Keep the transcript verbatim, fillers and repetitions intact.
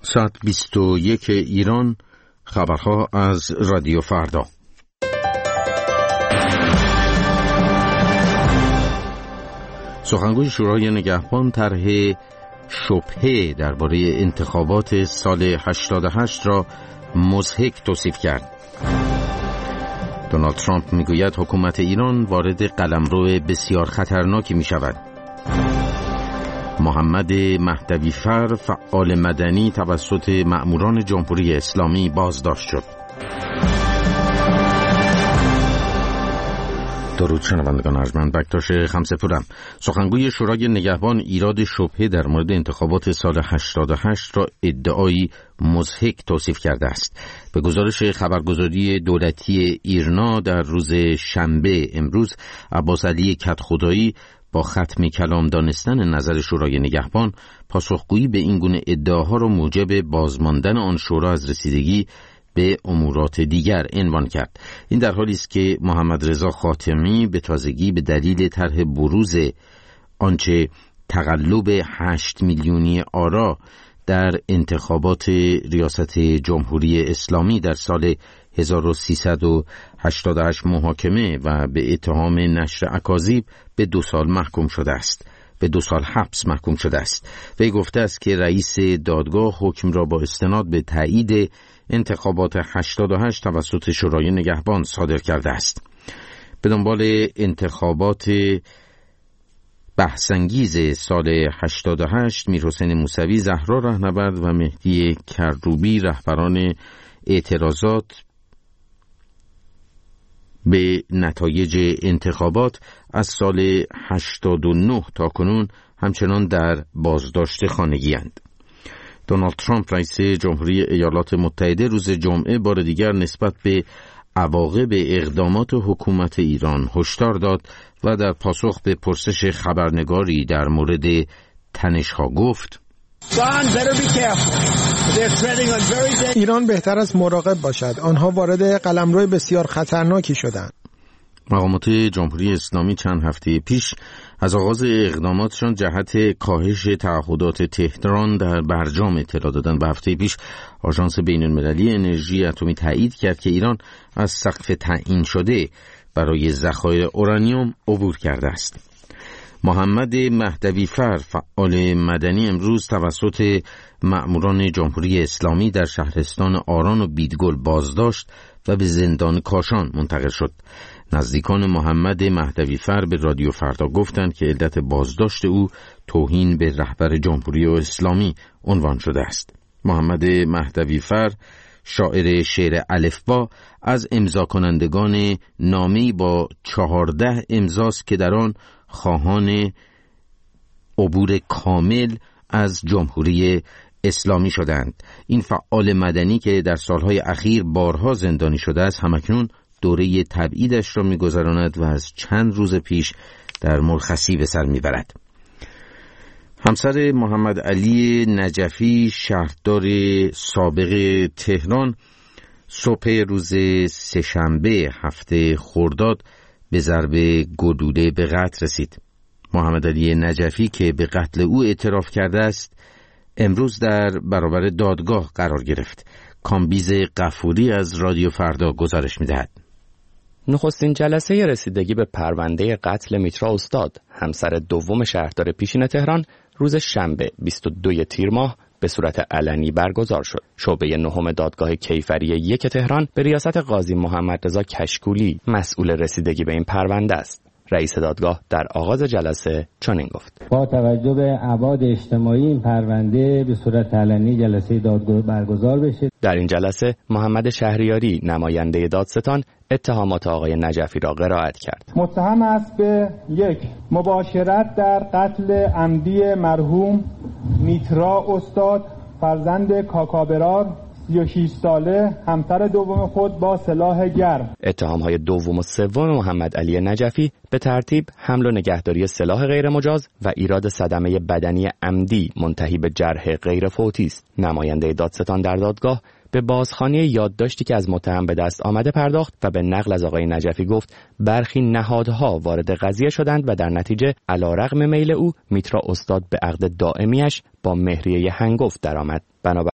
ساعت بیست و یک ایران، خبرها از رادیو فردا. سخنگوی شورای نگهبان طرح شبهه درباره انتخابات سال هشتاد و هشت را مضحک توصیف کرد. دونالد ترامپ میگوید حکومت ایران وارد قلمرو بسیار خطرناکی می شود. محمد مهدوی فر، فعال مدنی، توسط مأموران جمهوری اسلامی بازداشت شد. درود شنوندگان ارجمند، بکتاش خمسه‌پورم. سخنگوی شورای نگهبان ایراد شبهه در مورد انتخابات سال هشتاد و هشت را ادعایی مضحک توصیف کرده است. به گزارش خبرگزاری دولتی ایرنا در روز شنبه امروز، عباس علی کدخدایی با ختم کلام دانستن نظر شورای نگهبان پاسخگویی به این گونه ادعاها را موجب بازماندن آن شورا از رسیدگی به امورات دیگر عنوان کرد. این در حالی است که محمد رضا خاتمی به تازگی به دلیل طرح بروز آنچه تقلب هشت میلیونی آرا در انتخابات ریاست جمهوری اسلامی در سال هزار و سیصد و هشتاد و هشت محاکمه و به اتهام نشر اکاذیب به دو سال محکوم شده است. به دو سال حبس محکوم شده است. وی گفته است که رئیس دادگاه حکم را با استناد به تایید انتخابات هشتاد و هشت توسط شورای نگهبان صادر کرده است. به دنبال انتخابات بحث‌انگیز سال هشتاد و هشت، میرحسین موسوی، زهرا رهنورد و مهدی کروبی رهبران اعتراضات به نتایج انتخابات از سال هشتاد و نه تا کنون همچنان در بازداشت خانگی‌اند. دونالد ترامپ رئیس جمهوری ایالات متحده روز جمعه بار دیگر نسبت به عواقب اقدامات حکومت ایران هشدار داد و در پاسخ به پرسش خبرنگاری در مورد تنش‌ها گفت: ایران بهتر است مراقب باشد. آنها وارد قلمرو بسیار خطرناکی شدند. مقامات جمهوری اسلامی چند هفته پیش از آغاز اقداماتشان جهت کاهش تعهدات تهران در برجام اطلاع دادند و هفته پیش آژانس بین‌المللی انرژی اتمی تایید کرد که ایران از سقف تعیین شده برای ذخایر اورانیوم عبور کرده است. محمد مهدوی فر، فعال مدنی، امروز توسط مأموران جمهوری اسلامی در شهرستان آران و بیدگل بازداشت و به زندان کاشان منتقل شد. نزدیکان محمد مهدوی فر به رادیو فردا گفتند که علت بازداشت او توهین به رهبر جمهوری اسلامی عنوان شده است. محمد مهدوی فر، شاعر شعر الفبا، از امضا کنندگان نامه‌ای با چهارده امضاست که در آن خواهان عبور کامل از جمهوری اسلامی شدند. این فعال مدنی که در سالهای اخیر بارها زندانی شده است، همکنون دوره تبعیدش را می‌گذراند و از چند روز پیش در مرخصی به سر می‌برد. همسر محمد علی نجفی، شهردار سابق تهران، صبح روز سه‌شنبه هفته خرداد به ضرب گلوله به قتل رسید. محمد علی نجفی که به قتل او اعتراف کرده است، امروز در برابر دادگاه قرار گرفت. کامبیز غفوری از رادیو فردا گزارش می‌دهد. نخستین جلسه رسیدگی به پرونده قتل میترا استاد، همسر دوم شهردار پیشین تهران، روز شنبه بیست و دو تیر ماه به صورت علنی برگزار شد. شعبه نهم دادگاه کیفری یک تهران به ریاست قاضی محمد رضا کشکولی مسئول رسیدگی به این پرونده است. رئیس دادگاه در آغاز جلسه چنین گفت: با توجه به ابعاد اجتماعی این پرونده به صورت علنی جلسه دادگاه برگزار بشه. در این جلسه محمد شهریاری، نماینده دادستان، اتهامات آقای نجفی را قرائت کرد. متهم است به یک، مباشرت در قتل عمدی مرحوم میترا استاد، فرزند کاکابرار، سی و شش ساله، همسر دوم خود با سلاح گرم. اتهام‌های دوم و سوم محمد علی نجفی به ترتیب حمل و نگهداری سلاح غیر مجاز و ایراد صدمه بدنی عمدی منتهی به جرح غیر فوتی است. نماینده دادستان در دادگاه به بازخوانی یادداشتی که از متهم به دست آمده پرداخت و به نقل از آقای نجفی گفت برخی نهادها وارد قضیه شدند و در نتیجه علیرغم میل او میترا استاد به عقد دائمیش با مهریه هنگفت درآمد. بنابراین